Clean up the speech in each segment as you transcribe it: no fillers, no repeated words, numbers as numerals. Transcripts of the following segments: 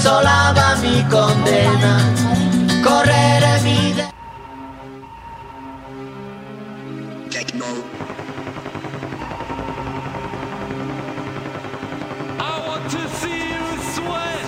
desolaba mi condena, correre mi I want to see you sweat.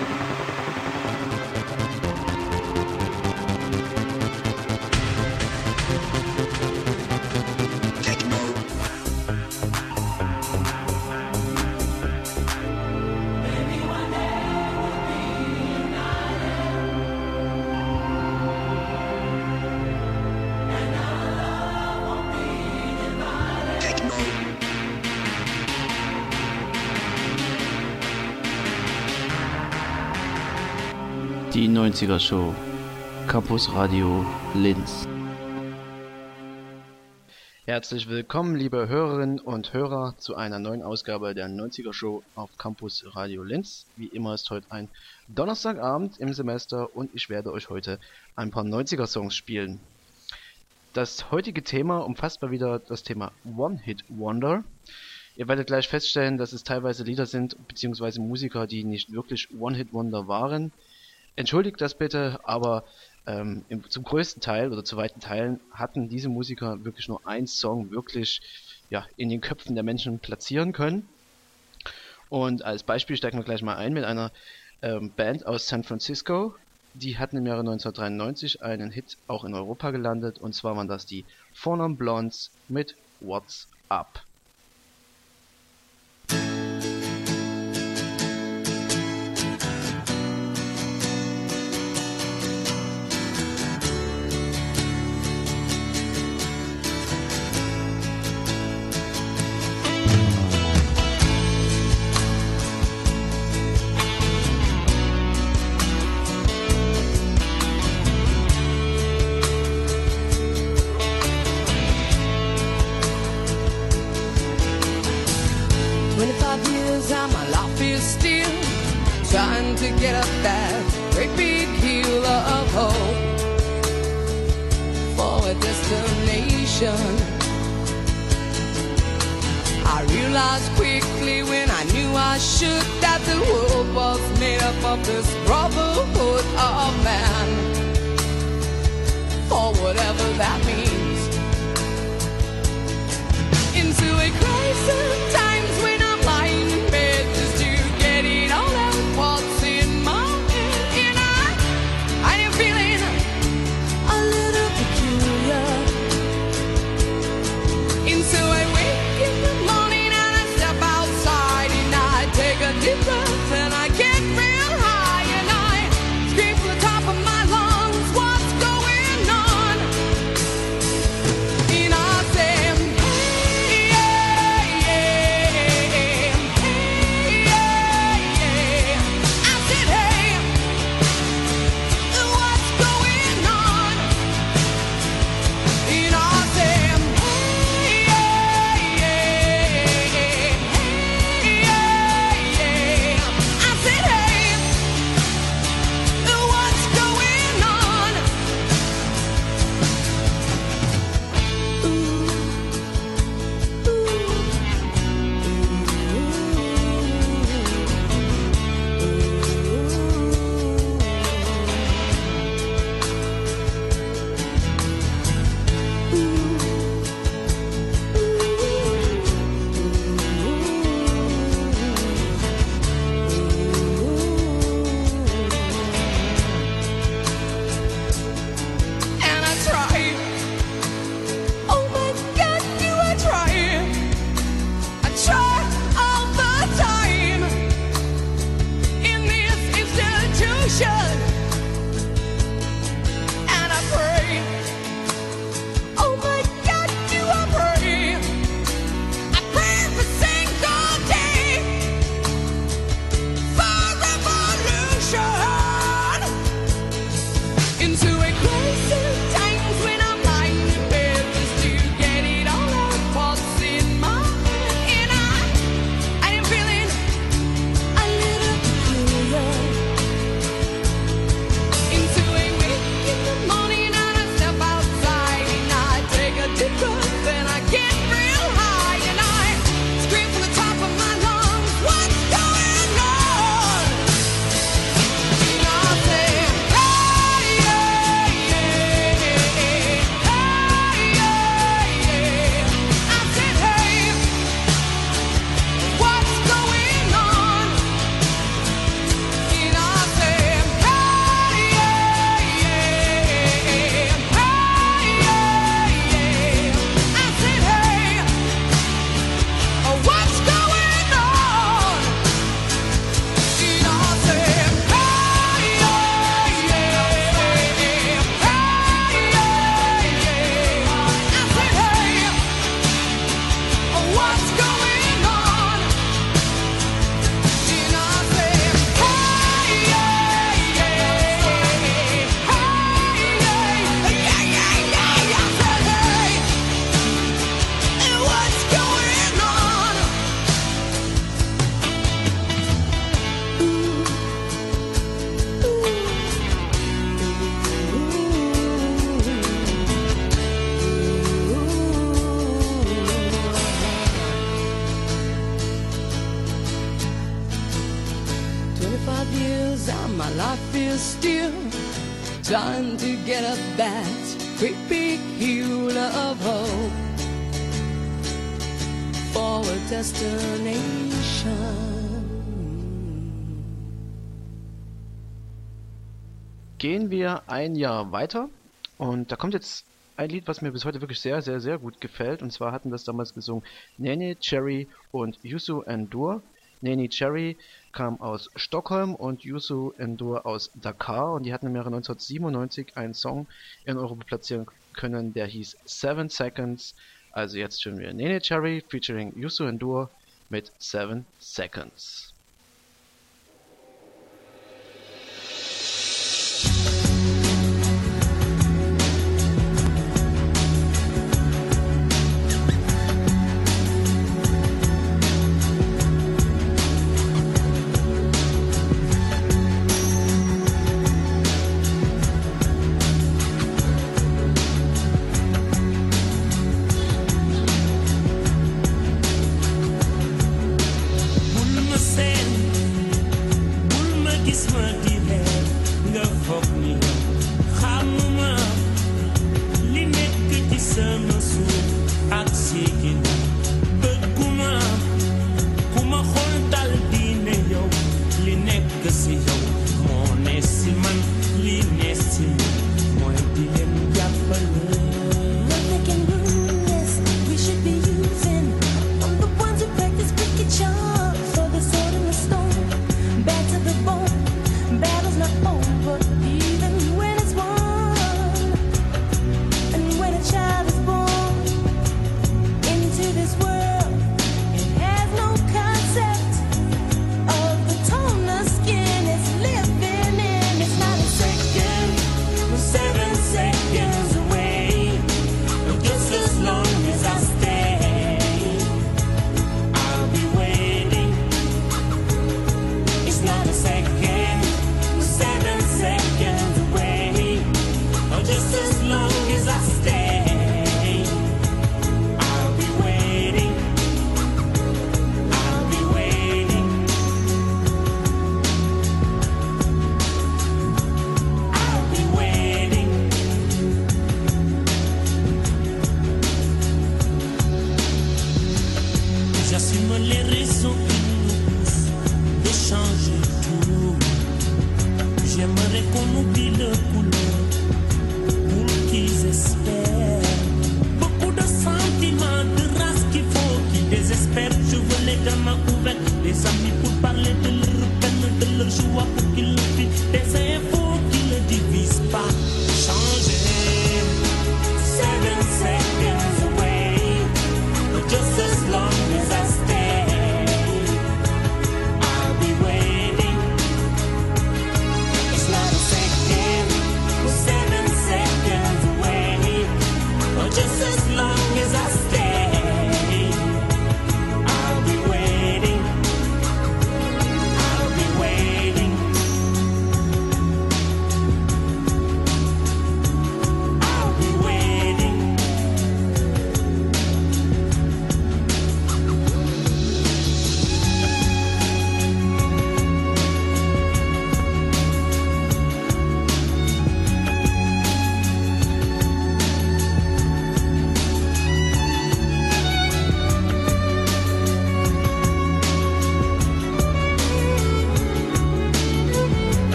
Die 90er Show, Campus Radio Linz. Herzlich willkommen, liebe Hörerinnen und Hörer, zu einer neuen Ausgabe der 90er Show auf Campus Radio Linz. Wie immer ist heute ein Donnerstagabend im Semester und ich werde euch heute ein paar 90er Songs spielen. Das heutige Thema umfasst mal wieder das Thema One-Hit Wonder. Ihr werdet gleich feststellen, dass es teilweise Lieder sind, beziehungsweise Musiker, die nicht wirklich One-Hit Wonder waren. Entschuldigt das bitte, aber zum größten Teil oder zu weiten Teilen hatten diese Musiker wirklich nur einen Song wirklich in den Köpfen der Menschen platzieren können. Und als Beispiel steigen wir gleich mal ein mit einer Band aus San Francisco. Die hatten im Jahre 1993 einen Hit auch in Europa gelandet, und zwar waren das die Four Non Blondes mit What's Up. Trying to get up that great big hill of hope for a destination. I realized quickly when I knew I should that the world was made up of this brotherhood of man, or whatever that means. Into a crisis times when I'm lying in bed just to get it all out. What's in my head, and I am feeling a little peculiar. And so I wake in the morning and I step outside and I take a deep breath and I get real high and I 5 years and my life is still trying to get up that great big hill of hope for a destination. Gehen wir ein Jahr weiter und da kommt jetzt ein Lied, was mir bis heute wirklich sehr, sehr, sehr gut gefällt. Und zwar hatten das damals gesungen Neneh Cherry und Youssou N'Dour. Neneh Cherry kam aus Stockholm und Youssou N'Dour aus Dakar. Und die hatten im Jahre 1997 einen Song in Europa platzieren können, der hieß 7 Seconds. Also jetzt schon wieder Neneh Cherry featuring Youssou N'Dour mit 7 Seconds.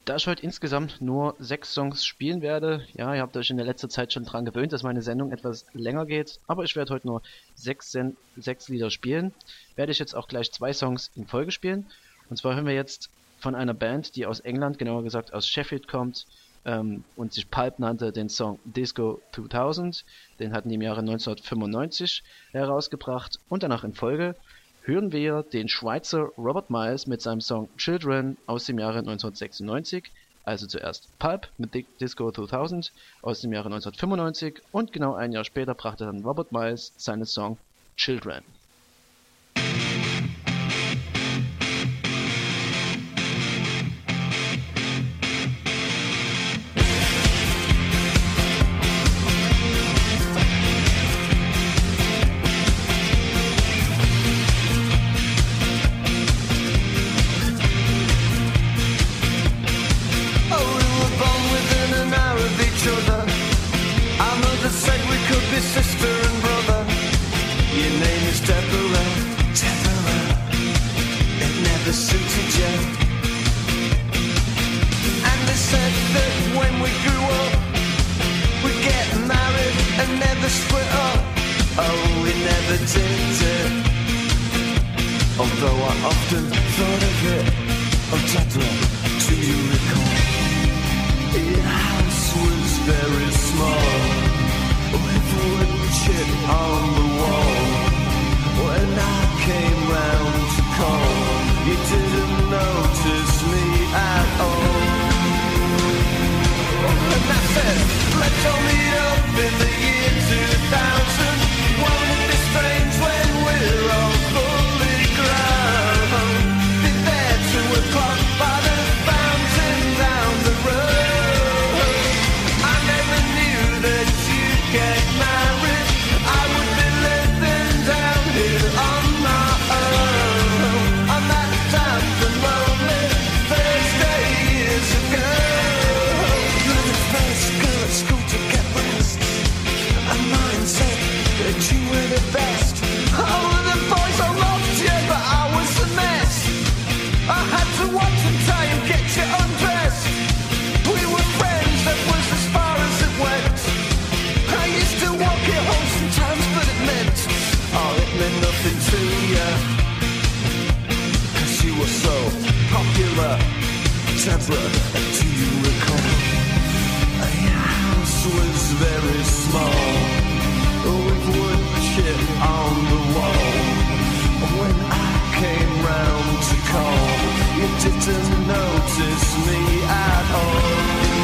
Da ich heute insgesamt nur 6 Songs spielen werde, ja, ihr habt euch in der letzten Zeit schon dran gewöhnt, dass meine Sendung etwas länger geht, aber ich werde heute nur 6 Lieder spielen, werde ich jetzt auch gleich 2 Songs in Folge spielen. Und zwar hören wir jetzt von einer Band, die aus England, genauer gesagt aus Sheffield kommt, und sich Pulp nannte, den Song Disco 2000. Den hatten die im Jahre 1995 herausgebracht. Und danach in Folge hören wir den Schweizer Robert Miles mit seinem Song Children aus dem Jahre 1996. Also zuerst Pulp mit Disco 2000 aus dem Jahre 1995 und genau ein Jahr später brachte dann Robert Miles seinen Song Children. Sister and brother, your name is Deborah, it never suited you. And they said that when we grew up, we'd get married and never split up. Oh, we never did it. Although I often thought of it. Oh, Deborah, do you recall? Your house was very small, with wood chip on the wall. When I came round to call, you didn't notice me at all. And I said, let's all meet up in the year 2000. Won't it be strange when we're all fully grown? Be there 2 o'clock by the fountain down the road. I never knew that you'd get married. I would be living down here on my own. On that damp and lonely Thursday years ago. You're the first girl at school to get rest, and mine said that you were the best. Oh, the boys all loved you, but I was a mess. I had to watch and try and get you undressed. We were friends, that was as far as it went. I used to walk you home sometimes, but it meant nothing to you, 'cause you were so popular. Deborah, do you recall? Your house was very small, with wood chip on the wall. When I came round to call, you didn't notice me at all.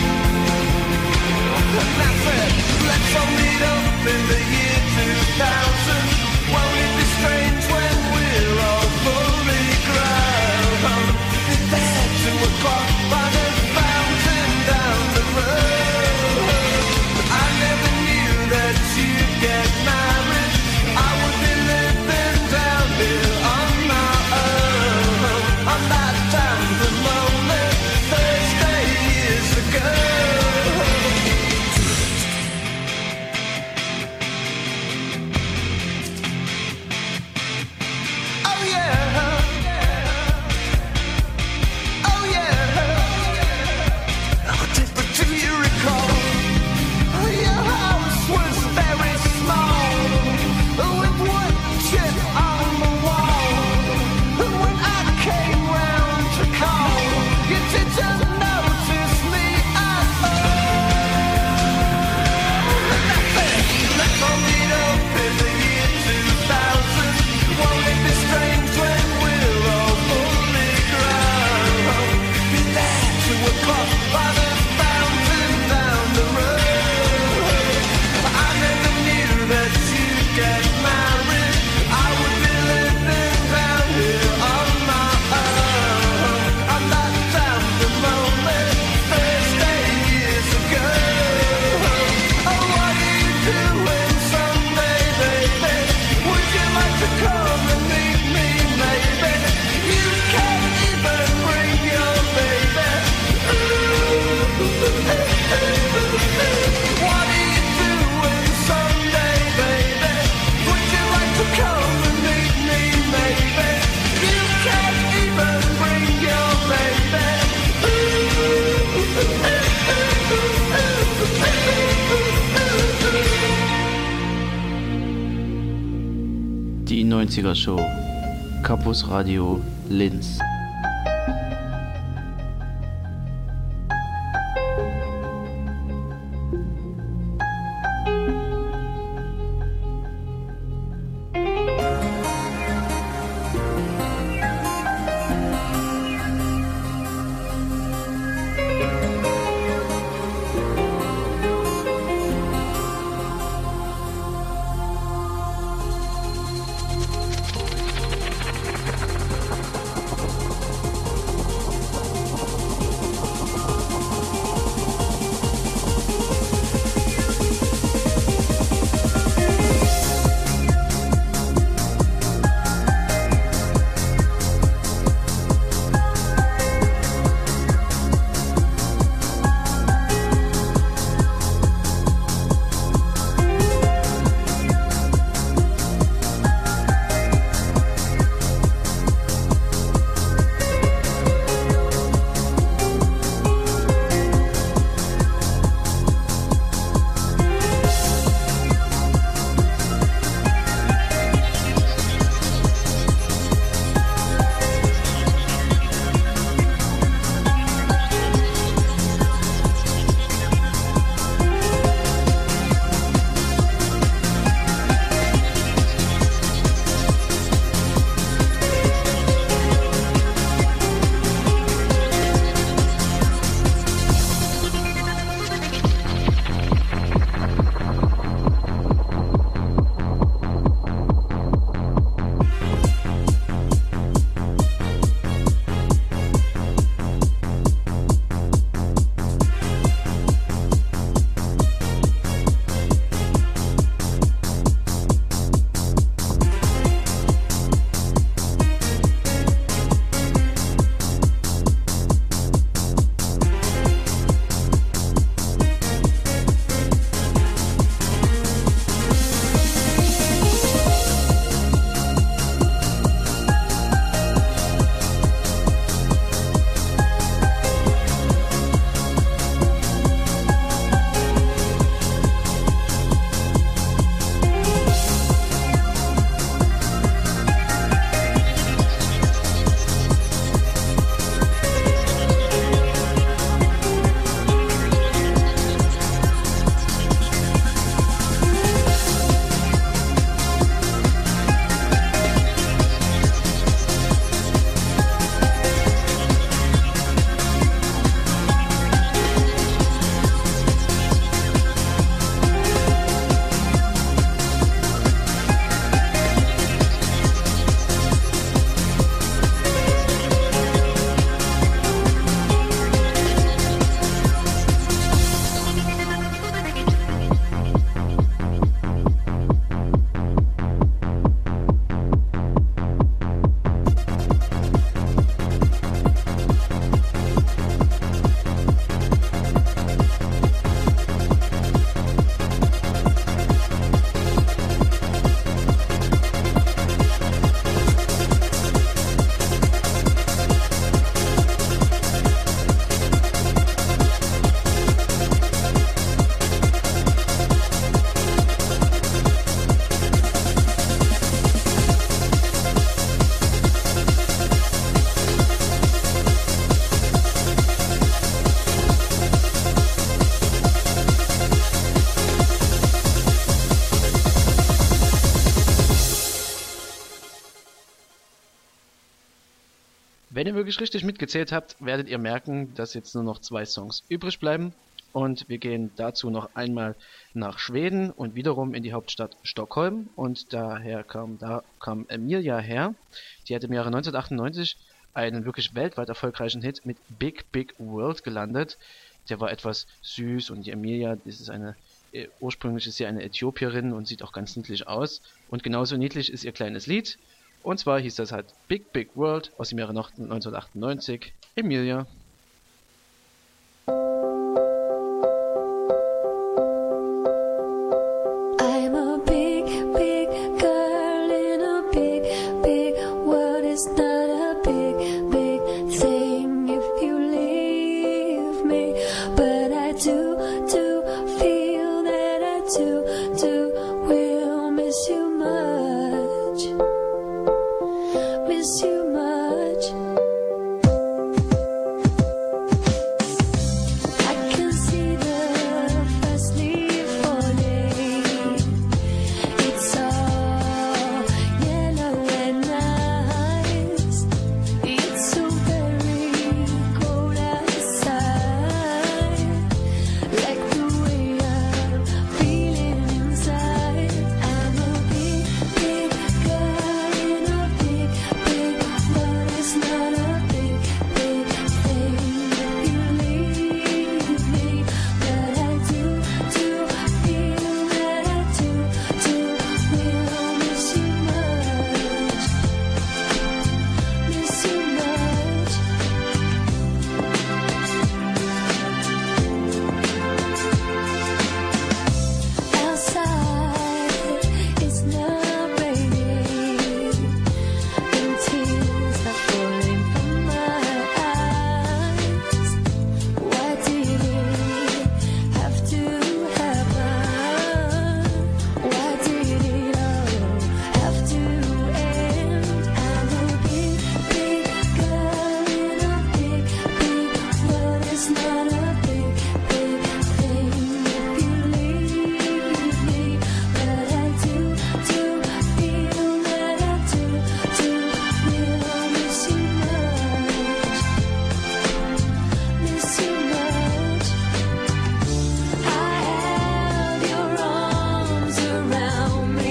And I said, let's all meet up in the year 2000. Won't it be strange when we're all fully grown? Be there 2 o'clock by the fountain down the road. I never knew that you'd get married. I would be living down here on my own. On that damn and lonely Thursday years ago. 90er Show. Campus Radio Linz. Wenn ihr wirklich richtig mitgezählt habt, werdet ihr merken, dass jetzt nur noch 2 Songs übrig bleiben. Und wir gehen dazu noch einmal nach Schweden und wiederum in die Hauptstadt Stockholm. Und da kam Emilia her. Die hat im Jahre 1998 einen wirklich weltweit erfolgreichen Hit mit Big Big World gelandet. Der war etwas süß und die Emilia, das ist ursprünglich ist sie eine Äthiopierin und sieht auch ganz niedlich aus. Und genauso niedlich ist ihr kleines Lied. Und zwar hieß das halt Big Big World aus dem Jahre 1998. Emilia. I'm a big, big girl in a big, big world. It's not a big, big thing if you leave me. But I do feel that I do will miss you much. miss you much. I can see the first leaf falling. It's all yellow and nice. It's so very cold outside. Like the way I'm feeling inside. I'm a big, big girl in a big, big world. It's not a big, big thing if you leave me. But I do feel that I do will miss you much. Miss you much. Outside, it's not raining, and tears are falling from my eyes. Why did it have to happen? Why did it all have to end? I'm a big, big girl in a big, big world. It's not a big, big thing if you leave me. But I do feel that I do will miss you much. Miss you much. I have your arms around me.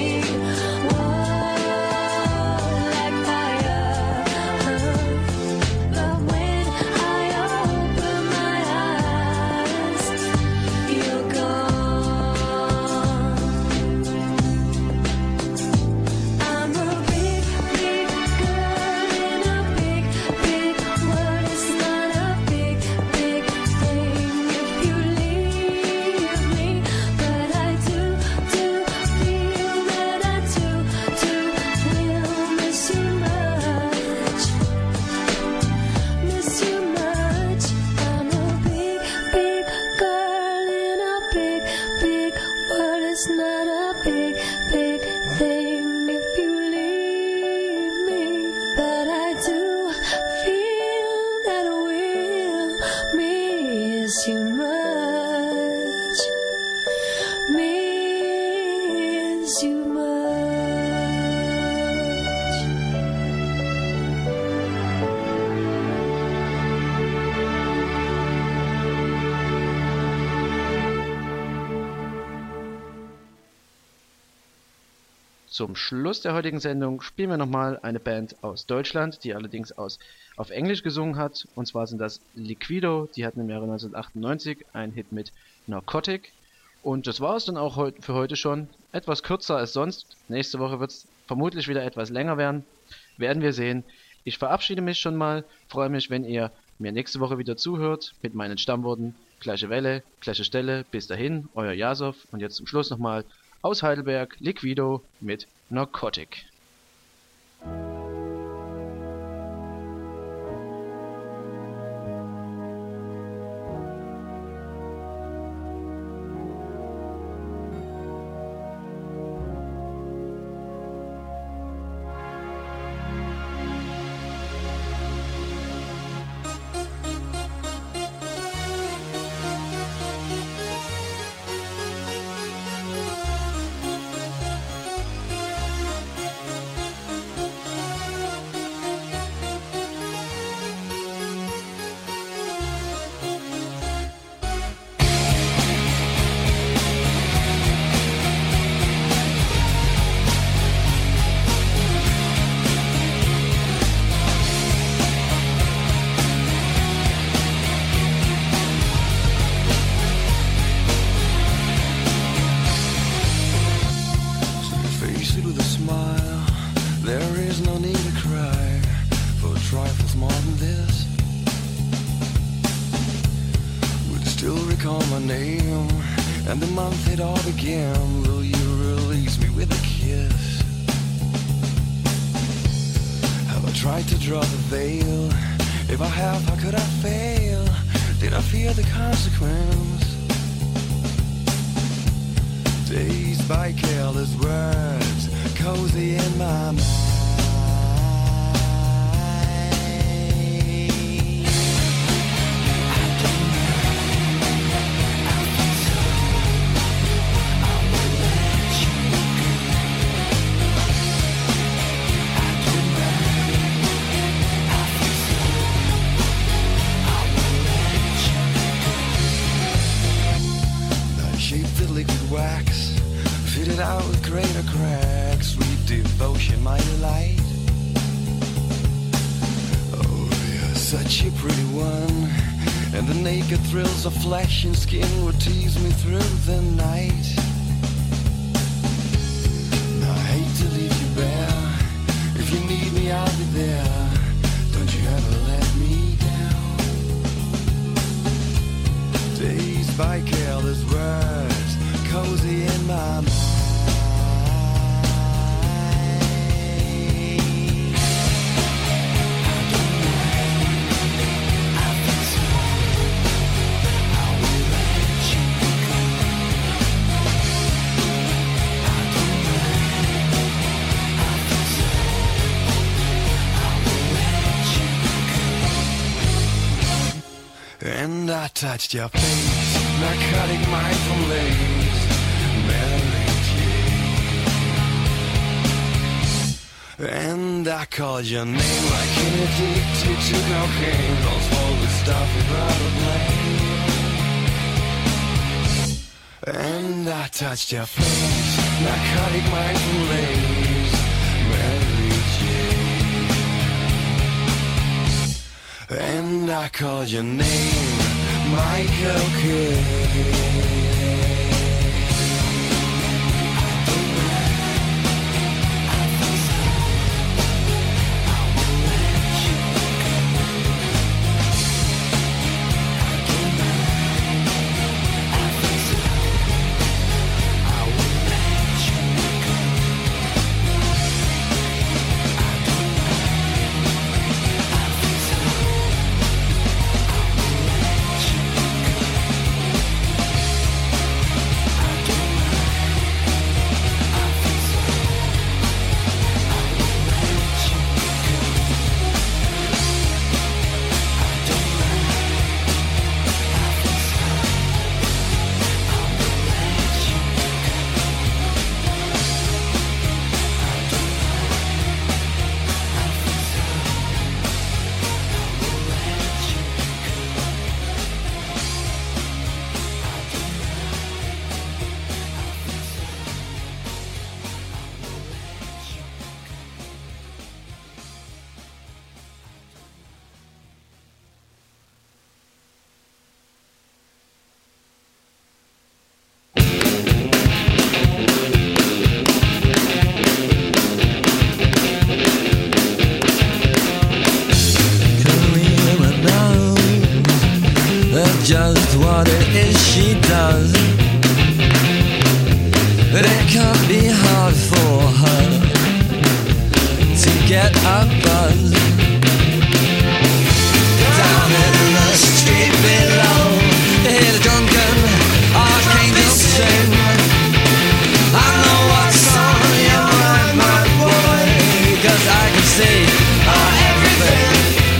Like fire. But when I open my eyes, you're gone. I'm a big, big girl in a big, big world. It's not a big, big thing if you leave me. But I do feel that I do will miss you much. Miss you much. I'm a big, big girl in a big, big world. It's not a big, big thing if you leave me. But I do feel that I will miss you much. Miss you much. Zum Schluss der heutigen Sendung spielen wir nochmal eine Band aus Deutschland, die allerdings auf Englisch gesungen hat. Und zwar sind das Liquido, die hatten im Jahre 1998 einen Hit mit Narcotic. Und das war es dann auch für heute schon. Etwas kürzer als sonst. Nächste Woche wird es vermutlich wieder etwas länger werden. Werden wir sehen. Ich verabschiede mich schon mal. Freue mich, wenn ihr mir nächste Woche wieder zuhört mit meinen Stammworten. Gleiche Welle, gleiche Stelle. Bis dahin, euer Jasov. Und jetzt zum Schluss nochmal aus Heidelberg Liquido mit Narcotic. Call my name and the month it all began. Will you release me with a kiss? Have I tried to draw the veil? If I have, how could I fail? Did I fear the consequence? Dazed by careless words, cozy in my mind. in my delight. Oh, you're such a pretty one, and the naked thrills of flesh and skin would tease me through the night. Now I hate to leave you bare. If you need me, I'll be there. Don't you ever let me down. Dazed by careless words, cozy in my mind. And I touched your face, narcotic mindful lace, Mary Jane. And I called your name like an addicted to cocaine, those holy stuff without a blame. And I touched your face, narcotic mindful lace, Mary Jane. And I called your name, Michael Kidd. Just what it is she does, but it can't be hard for her to get a buzz. Down in the street below, you hear the drunken archangel sing. I know what's on your mind, my boy, 'cause I can see everything.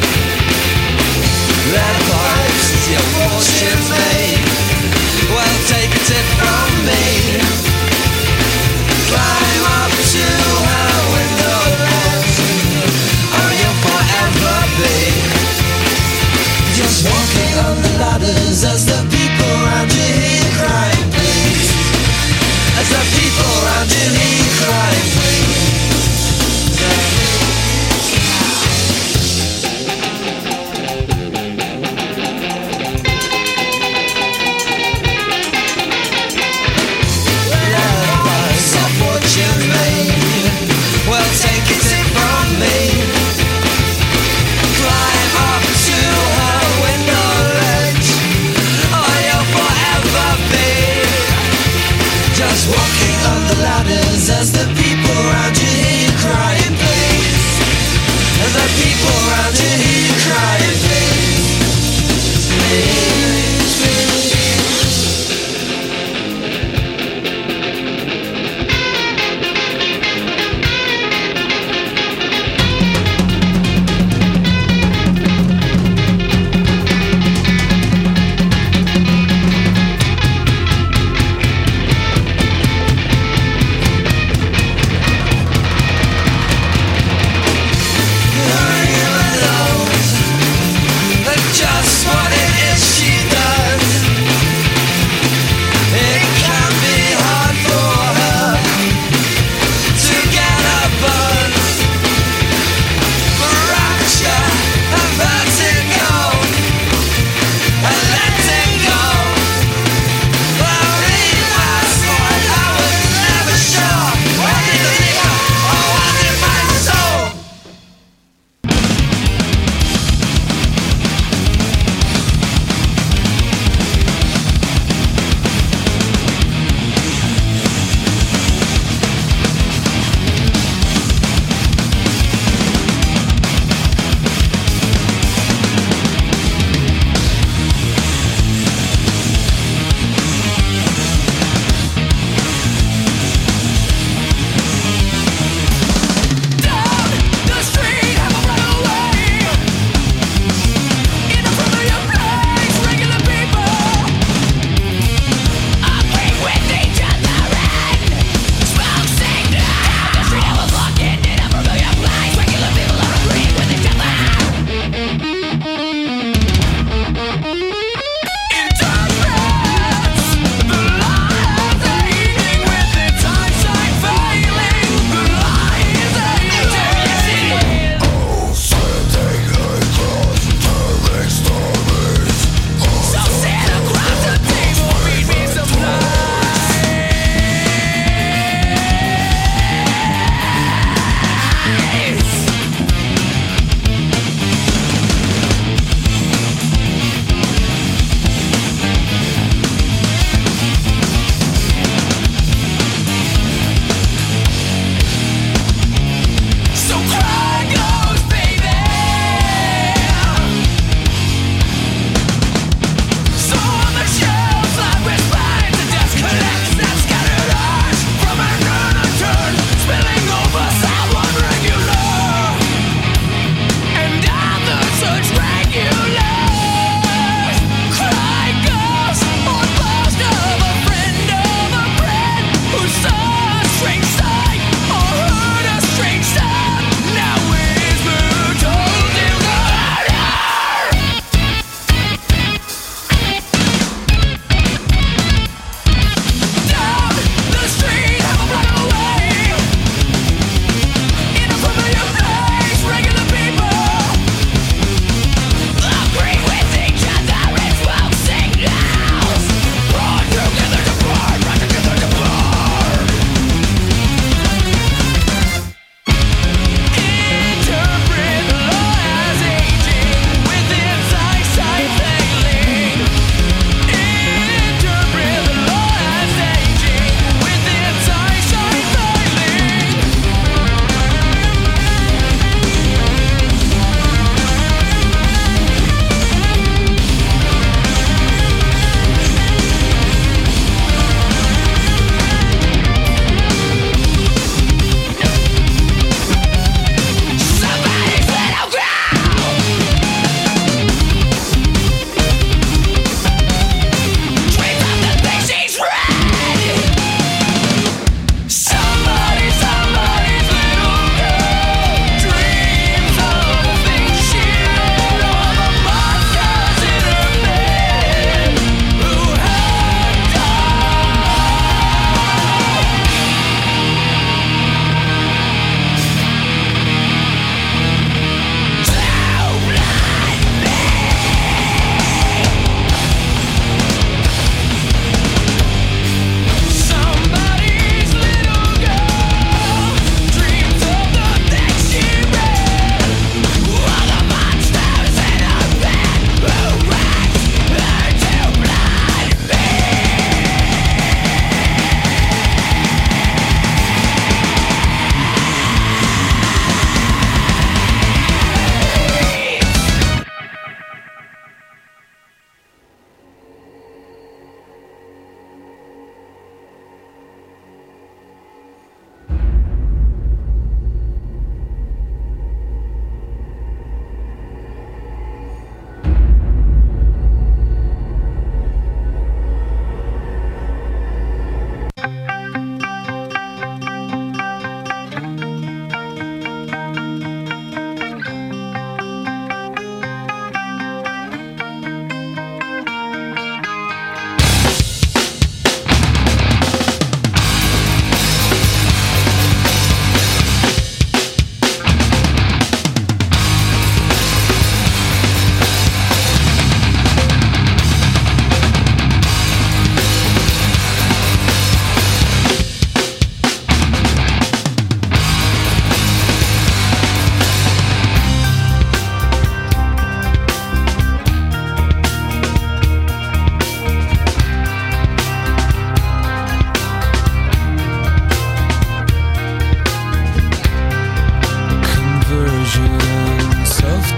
That parts your fortune's made. Well, take a tip from me. Climb up to her window ledge, or you'll forever be just walking on the ladders as the people around you hear crying, please. As the people around you hear crying, please. Well, take it from me. Climb up to her window ledge, or you'll forever be just walking on the ladders as the people around you hear crying, please. As the people around you hear crying, please. Please, please. Just what it is she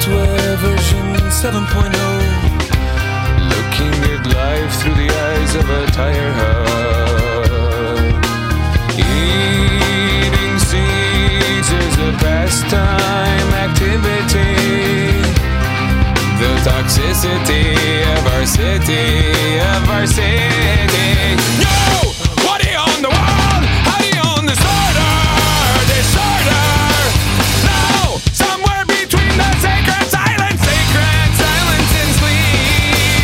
software version 7.0. Looking at life through the eyes of a tire hub. Eating seeds is a pastime activity. The toxicity of our city. No! What do you own the world? How do you own disorder? No! Somewhere between the sacred silence and sleep.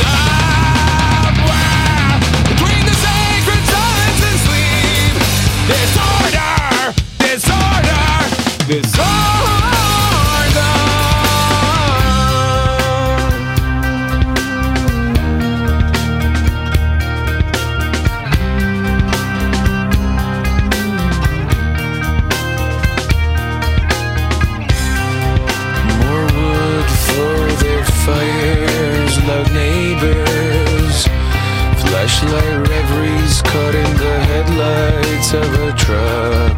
Somewhere between the sacred silence and sleep. Disorder. More wood for their fires, loud neighbors, flashlight reveries caught in the headlights of a truck.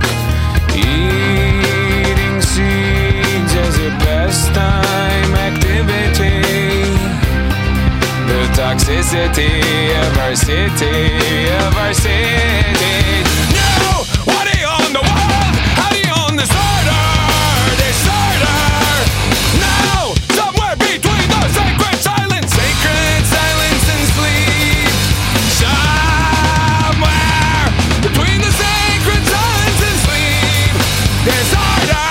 Eating seeds as a pastime activity. The toxicity of our city. No! What do you own the world? How do you own disorder? No! Somewhere between the sacred silence and sleep. Somewhere between the sacred silence and sleep. Disorder.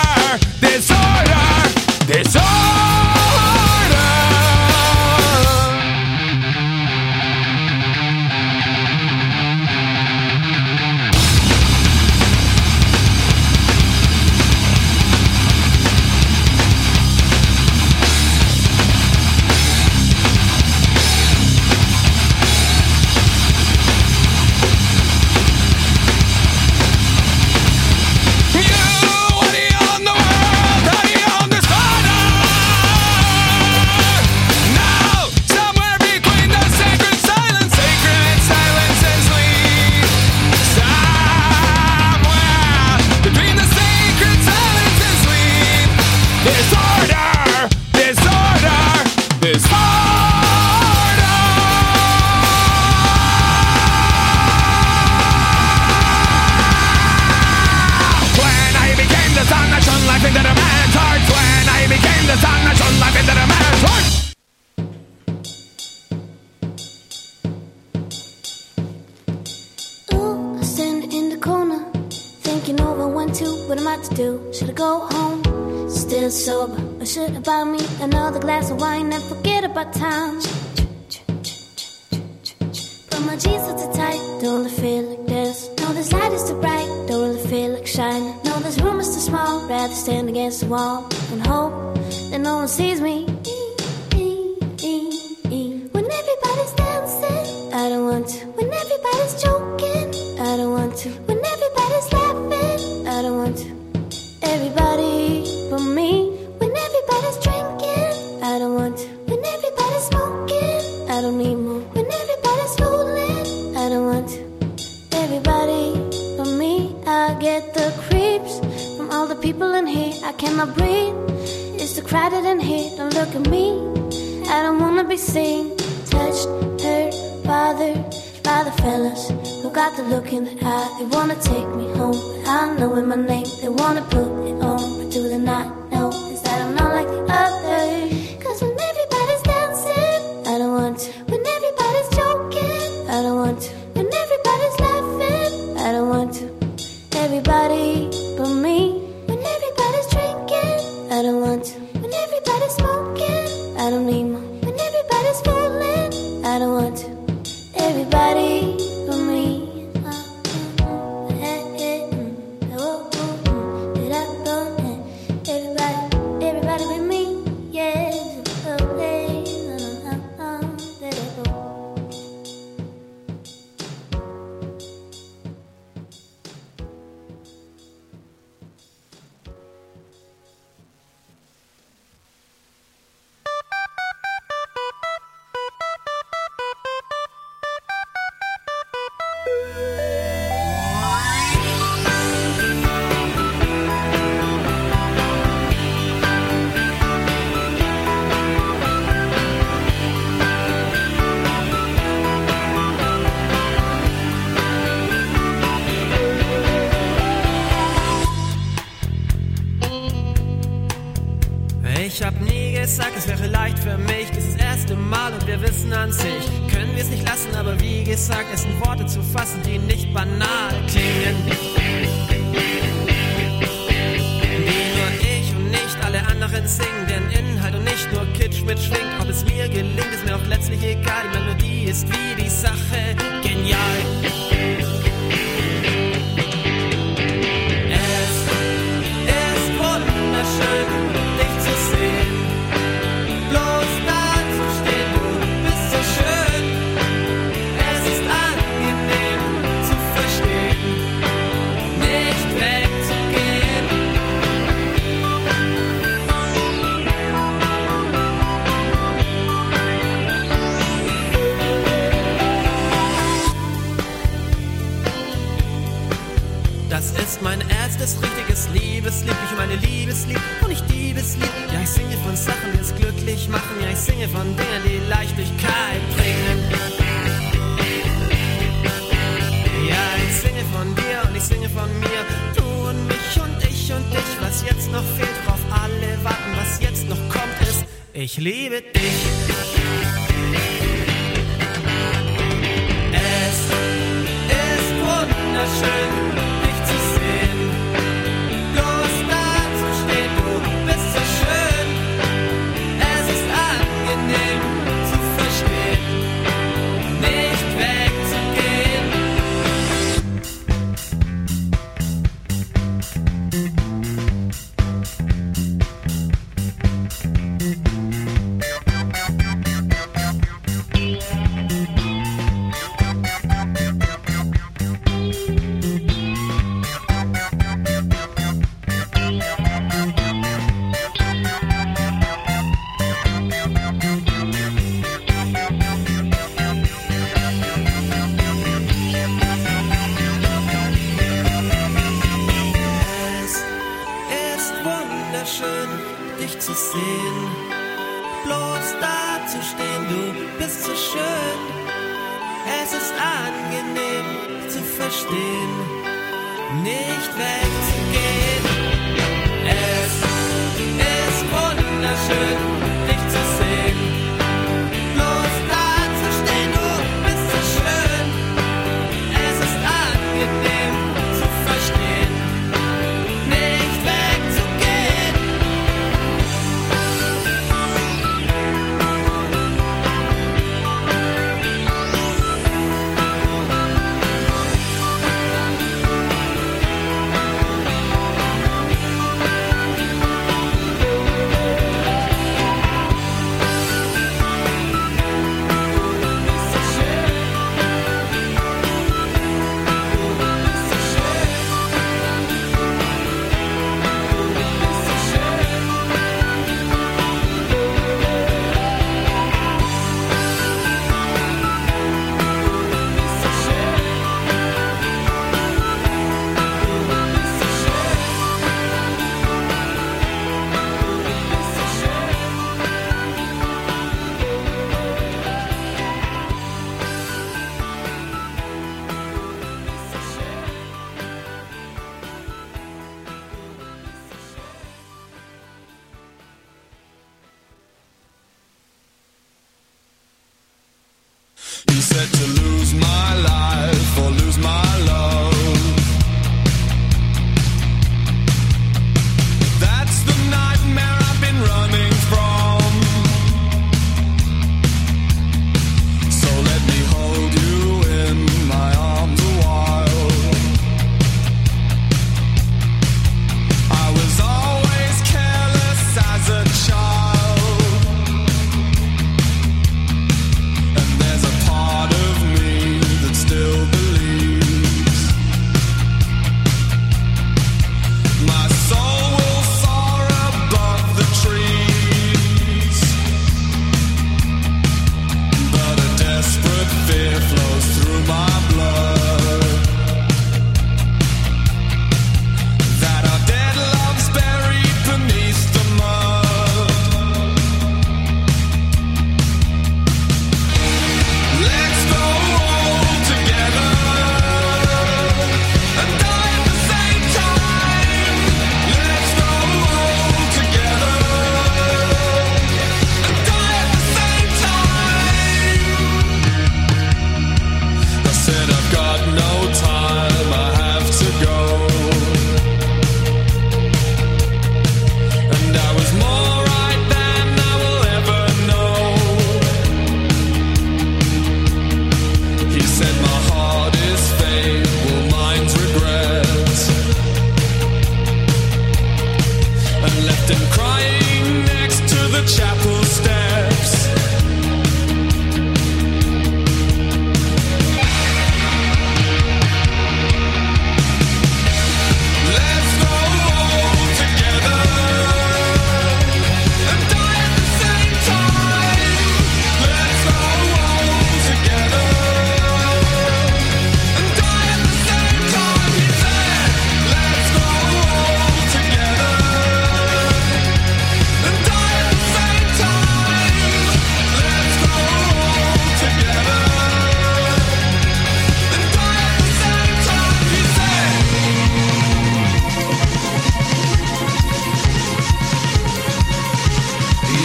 Ooh, standing in the corner, thinking over when to, what am I to do? Should I go home, still sober, or should I buy me another glass of wine and forget about time? But my jeans are too tight, don't really feel like this. No, this light is too bright, don't really feel like shining. No, this room is too small, rather stand against the wall and hope that no one sees me. When everybody's dancing, I don't want to. When everybody's joking, I don't want to. When everybody's laughing, I don't want to. Everybody but me. When everybody's drinking, I don't want to. When everybody's smoking, I don't need more. When everybody's fooling, I don't want to. Everybody but me. I get the creeps from all the people in here. I cannot breathe. It's too crowded in here. Don't look at me. I don't wanna be seen, touched, hurt, bothered by the fellas who got the look in the eye. They wanna take me home, but I know in my name. They wanna put it on, but do they not know? Is that I'm not like the others? Cause when everybody's dancing, I don't want to. When everybody's joking, I don't want to. When everybody's laughing, I don't want to. Everybody but me. When everybody's drinking, I don't want to. When everybody's smoking, I don't need more. When everybody's fooling, I don't want to. Everybody but me. Everybody but me. Yeah. Ich hab nie gesagt, es wäre leicht für mich, dieses erste Mal und wir wissen an sich, können wir es nicht lassen, aber wie gesagt, es sind Worte zu fassen, die nicht banal klingen. Die nur ich und nicht alle anderen singen, deren Inhalt und nicht nur Kitsch mitschwingt. Ob es mir gelingt, ist mir auch letztlich egal, die Melodie ist wie die Sache genial. Es ist wunderschön, dich zu sehen. Bloß da zu stehen, du bist so schön. Es ist angenehm zu verstehen, nicht wegzugehen. Das ist mein erstes richtiges Liebeslied, ich meine Liebeslied und nicht Diebeslied. Ja, ich singe von Sachen, die uns glücklich machen. Ja, ich singe von Dingen, die Leichtigkeit bringen. Ja, ich singe von dir und ich singe von mir. Du und mich und ich und dich. Was jetzt noch fehlt, worauf alle warten, was jetzt noch kommt, ist: ich liebe dich. Es ist wunderschön, dich zu sehen. Bloß da zu stehen, du bist so schön. Es ist angenehm zu verstehen, nicht wegzugehen. Es ist wunderschön, dich zu sehen. Bloß da zu stehen, du bist so schön. Es ist angenehm zu verstehen, nicht wegzugehen. Es ist wunderschön, dich zu sehen. Bloß da zu stehen, du bist so schön. Es ist angenehm zu verstehen, nicht wegzugehen. You said to lose my life or lose my love. That's the nightmare I've been running from. So let me hold you in my arms a while. I was always careless as a child. And there's a part of me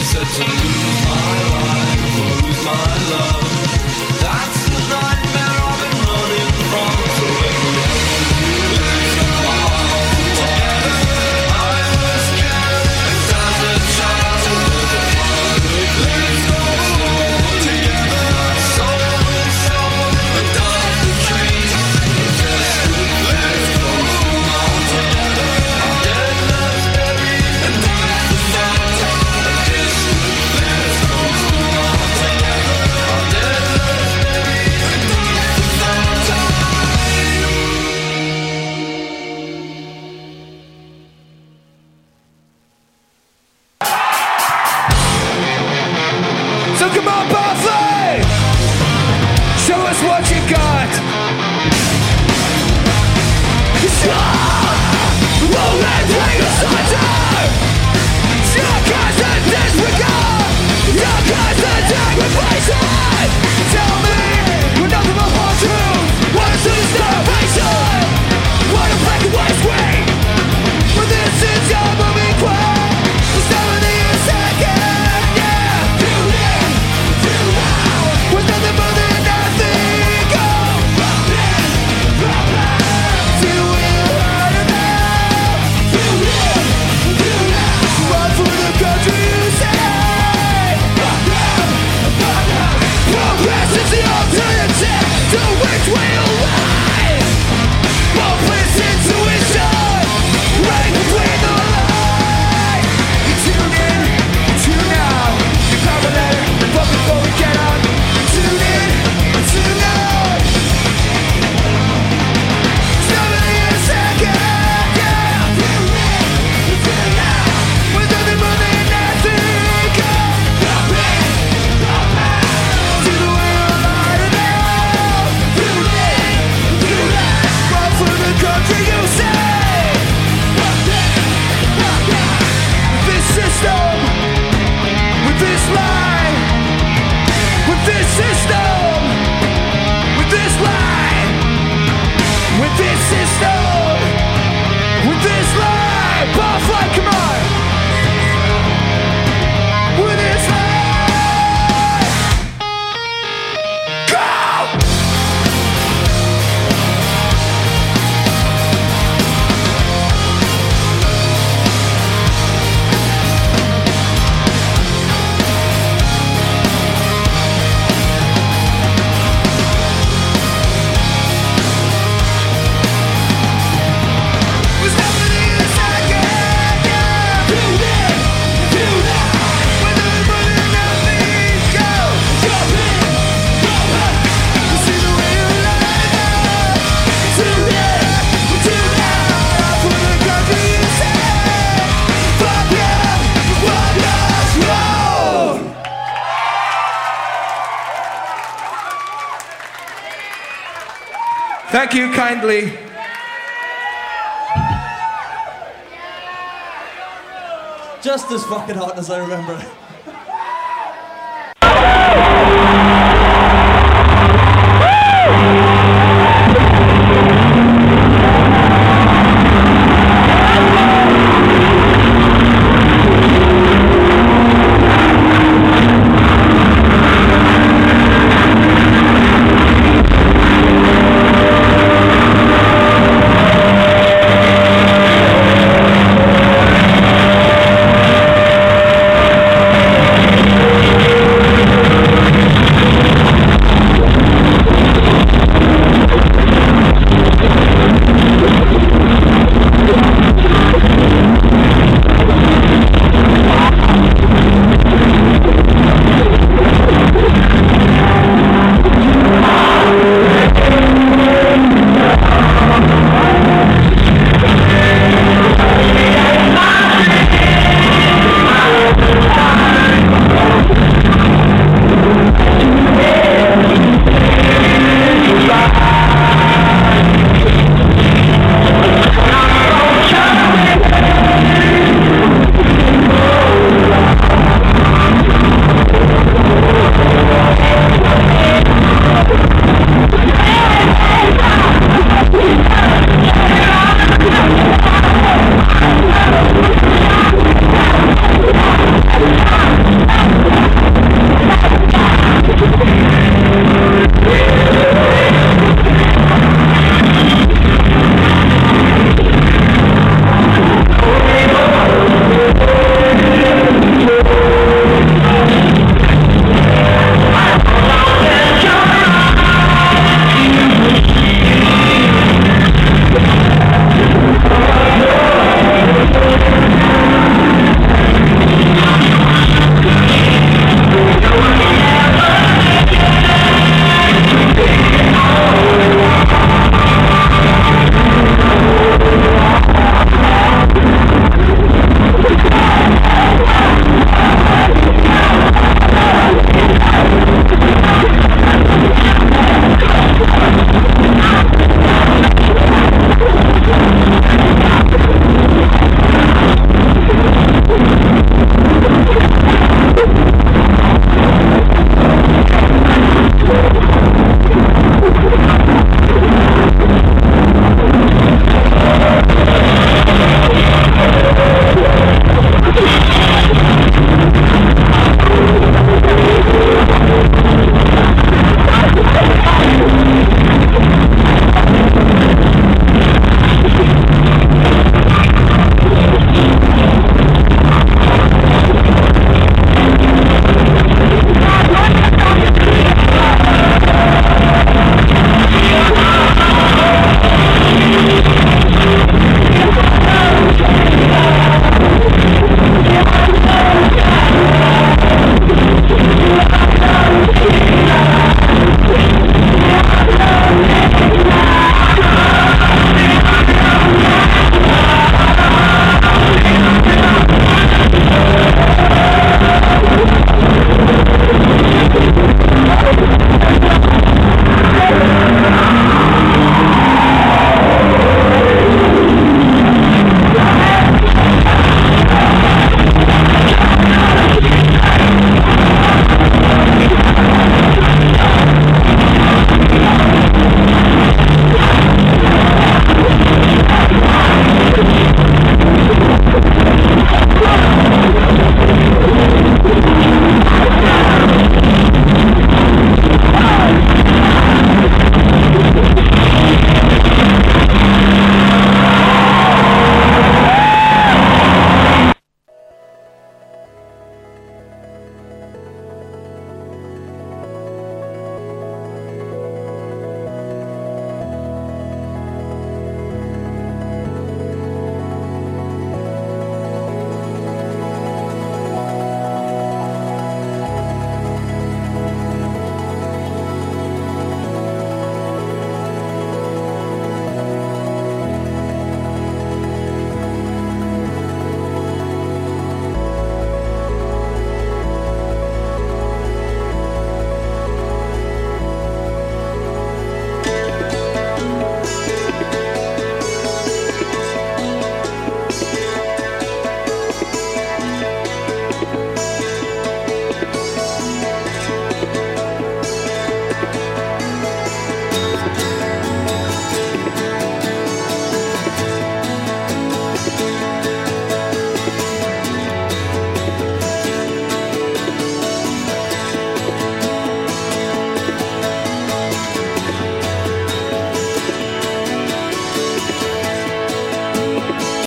said to lose my life or lose my love. That's the nightmare I've been running from. So let me let's go together. I was careless as a child. Let's go together. Soul to soul, the dark the trees. Let's go all together. Our dead love's buried and with the thought of this. Let's go all together. Our dead love's buried and with the thought of So come on, Buffy! Show us what you got! Won't let take us under! Your constant disregard! Your constant degradation! Tell me, we're nothing but more truth! What is this starvation? What a black and white screen! But this is your moving queen! The 70 second, yeah! Tune in, tune out! With nothing more than nothing! Go! Till we're out of there! Tune in, tune out! Run for the country you say! Progress is the alternative to which we align! Won't listen to intuition! Right between the lines! You tune in, you tune out! You grab a letter, but before we get on, tune in, tune out! Somebody in a second, yeah! Tune in, tune out! With nothing more than nothing, go! To the world out of there! Tune in, tune out! Run for the country you say! This system, with this lie, with this system, with this lie, with this system, with this lie, Barfly, come on! With this lie, go! Was happening in a second, yeah! Tune in, tune out! With nothing more than nothing, go! Jump in, jump out! You see the way you lie, tune in, tune out! For the country you say, fuck yeah, fuck us, whoa! Thank you kindly. Just as fucking hot as I remember.